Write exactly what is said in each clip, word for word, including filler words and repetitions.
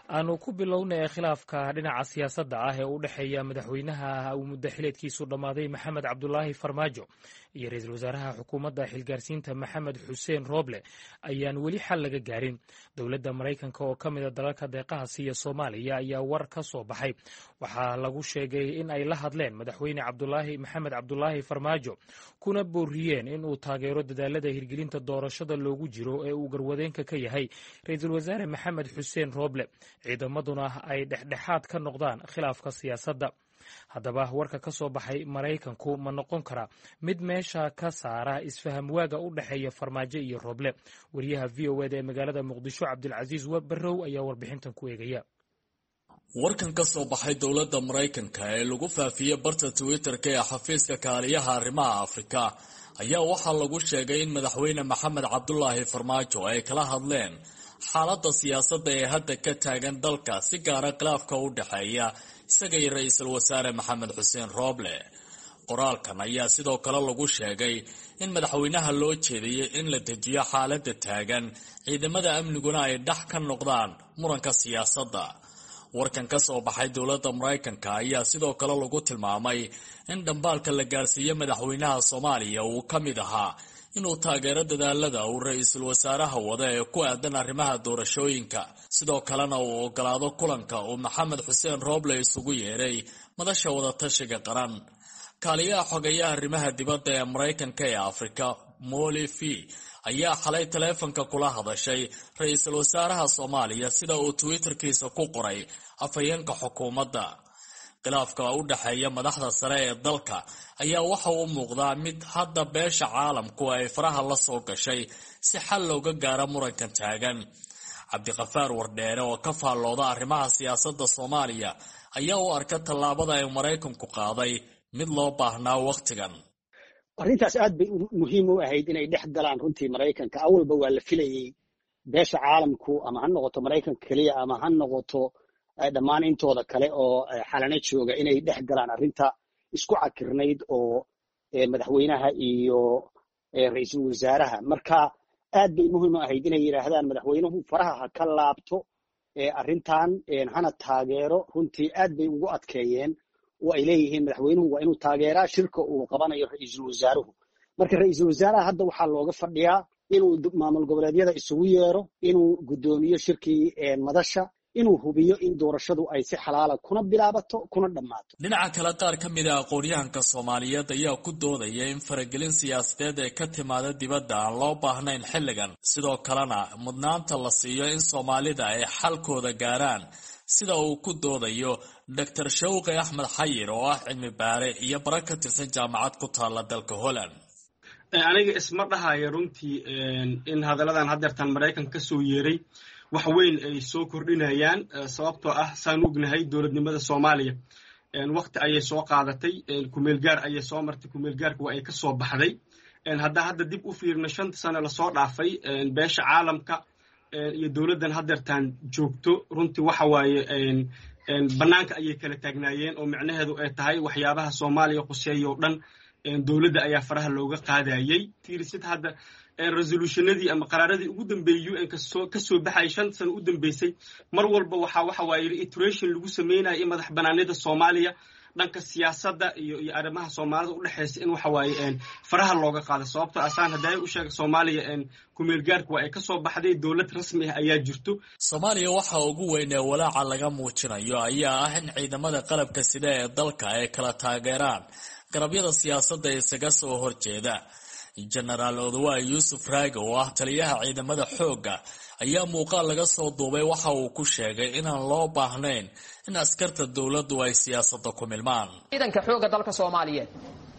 aanu ku bilownay khilaafka dhinaca siyaasadda ah ee u dhexeeya madaxweynaha uu muddo xileedkiisu dhammaaday maxamed cabdulaahi farmaajo iyo ra-iisul wasaaraha xukuumadda xilgaarsiinta maxamed xuseen rooble ayaan weli xal laga gaarin. dowladda maraykanka oo ka mida dalalka deeqaha siiya soomaaliya ayaa war ka soo baxay. waxaa lagu sheegay in ay la hadleen madaxweyne cabdulaahi maxamed cabdulaahi farmaajo kuna booriyeen in uu taageero dadaalada hirgelinta doorashada loogu jiro ee uu garwadeenka ka yahay ra-iisul wasaare maxamed xuseen rooble, ciidamaduna ay dhexdhexaad ka noqdaan khilaafka siyaasadda. haddaba warka ka soo baxay maraykanku ma noqon karaa mid meesha ka saara isfaham waaga u dhexeeya farmaajo iyo rooble? wariyaha v o eda ee magaalada muqdisho cabdilcasiis barrow ayaa warbixintan ku eegaya. warkan ka soo baxay dowladda maraykanka ee lagu faafiyey barta twitter-ka ee xafiiska kaaliyaha arrimaha afrika ayaa waxaa lagu sheegay in madaxweyne maxamed cabdulaahi farmaajo ay kala hadleen xaaladda siyaasadda ee hadda ka taagan dalka, si gaara khilaafka u dhexeeya isaga iyo ra-iisul wasaare maxamed xuseen rooble. qoraalkan ayaa sidoo kale lagu sheegay in madaxweynaha loo jeediyey in la dejiyo xaaladda taagan, ciidamada amniguna ay dhex ka noqdaan muranka siyaasadda. warkan ka soo baxay dowladda maraykanka ayaa sidoo kale lagu tilmaamay in dhambaalka la gaarsiiyey madaxweynaha soomaaliya uu ka mid ahaa inuu taageero dadaalada uu ra-iisul wasaaraha wada ee ku aadan arrimaha doorashooyinka, sidoo kalena uu ogolaado kulanka uu maxamed xuseen rooble isugu yeeray madasha wadatashiga qaran. kaaliyaha xogeeyaha arrimaha dibadda ee maraykanka ee afrika Molly Fee ayaa xalay taleefanka kula hadashay ra-iisul wasaaraha soomaaliya, sida uu twitterkiisa ku qoray afhayeenka xukuumadda. khilaafka u dhexeeya madaxda sare ee dalka ayaa waxa uu muuqdaa mid hadda beesha caalamku ay faraha la soo gashay si xal looga gaaro murankan taagan. cabdiqafaar wardheere oo ka faallooda arrimaha siyaasadda soomaaliya ayaa u arka tallaabada ay maraykanku qaaday mid loo baahnaa wakhtigan. arrintaas aad bay muhiim u ahayd inay dhex galaan runtii maraykanka. awalba waa la filayey beesha caalamku, ama ha noqoto maraykanka keliya ama ha noqoto dhammaan intooda kale oo xalana jooga, inay dhex galaan arrinta isku cakirnayd oo madaxweynaha iyo ra-iisul wasaaraha. marka aad bay muhiim u ahayd inay yidhaahdaan madaxweynuhu faraha ha ka laabto arrintan hana taageero. runtii aad bay ugu adkeeyeen oo ay leeyihiin madaxweynuhu waa inuu taageeraa shirka uu qabanayo ra-iisul wasaaruhu. marka ra-iisul wasaaraha hadda waxaa looga fadhiyaa inuu maamul goboleedyada isugu yeero, inuu guddoomiyo shirkii madasha, inuu hubiyo in doorashadu ay si xalaala kuna bilaabato kuna dhammaato. dhinaca kale, qaar ka mid a aqoonyahanka soomaaliyeed ayaa ku doodaya in faragelin siyaasadeed ee ka timaada dibadda aan loo baahnayn xilligan, sidoo kalena mudnaanta la siiyo in soomaalida ay xalkooda gaaraan, sida uu ku doodayo doctor shawqi axmed xayir oo ah cilmi baare iyo bara ka tirsan jaamacad ku taala dalka Holland. aniga isma dhahayo runtii in hadalladan haddeertan maraykanka ka soo yeeray wax weyn ay soo kordhinayaan, sababtoo ah saan ognahay dowladnimada soomaaliya waqti ayay soo qaadatay, kumeelgaar ayay soo martay, kumeelgaarka waa ay ka soo baxday. haddaa hadda dib u fiirno shanta sano lasoo dhaafay, beesha caalamka iyo dowladdan haddeertaan joogto runtii waxa waaye bannaanka ayay kala taagnaayeen, oo micnaheedu ay tahay waxyaabaha soomaaliya quseeya oo dhan dowladda ayaa faraha looga qaadayey. fiirisid hadda resolutionadii ama qaraaradii ugu dambeeyey u n kasoo ka soo baxayay shan sano u dambeysay, mar walba waxaa waxa waaye reiteration lagu sameynaya in madax bannaanida soomaaliya dhanka siyaasadda iyo iyo arrimaha soomaalida u dhexaysa in waxa waaye faraha looga qaado. sababtoo asaan hadday u sheegay soomaaliya kumeelgaarka waa ay ka soo baxday, dowlad rasmi ah ayaa jirto. soomaaliya waxa ugu weyn ee walaaca laga muujinayo ayaa ah in ciidamada qalabka sida ee dalka ay kala taageeraan garabyada siyaasadda isaga soo horjeeda. jenaraal odawaay yuusuf raage oo ah taliyaha ciidamada xoogga ayaa muuqaal laga soo duubay waxa uu ku sheegay inaan loo baahnayn in askarta dowladdu ay siyaasadda ku milmaan. ciidanka xoogga dalka soomaaliyeed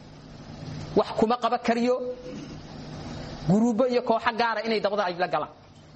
wax kuma qaba kariyo guruubo iyo kooxo gaara inay dabada ay la galaan,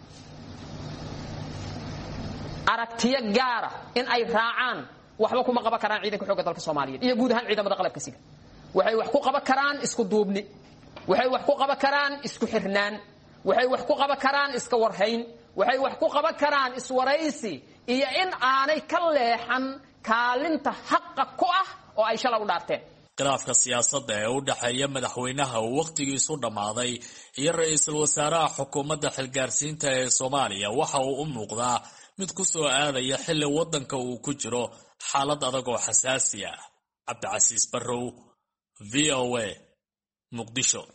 aragtiyo gaara in ay raacaan waxba kuma qaban karaan ciidanka xoogga dalka soomaaliyeed iyo guud ahaan ciidamada qalabka sida. waxay wax ku qaban karaan isku duubni, waxay wax ku qaban karaan isku xirnaan, waxay wax ku qaban karaan iska warhayn, waxay wax ku qaban karaan iswaraysi iyo in aanay ka leexan kaalinta xaqa ku ah oo ay shalay u dhaarteen. khilaafka siyaasadda ee u dhexeeya madaxweynaha uu wakhtigiisu dhammaaday iyo ra-iisul wasaaraha xukuumadda xilgaarsiinta ee Soomaaliya waxa uu u muuqdaa mid ku soo aadaya xilli waddanka uu ku jiro xaalad adag oo xasaasi ah. Cabdicasiis Barrow, V O A, Muqdisho.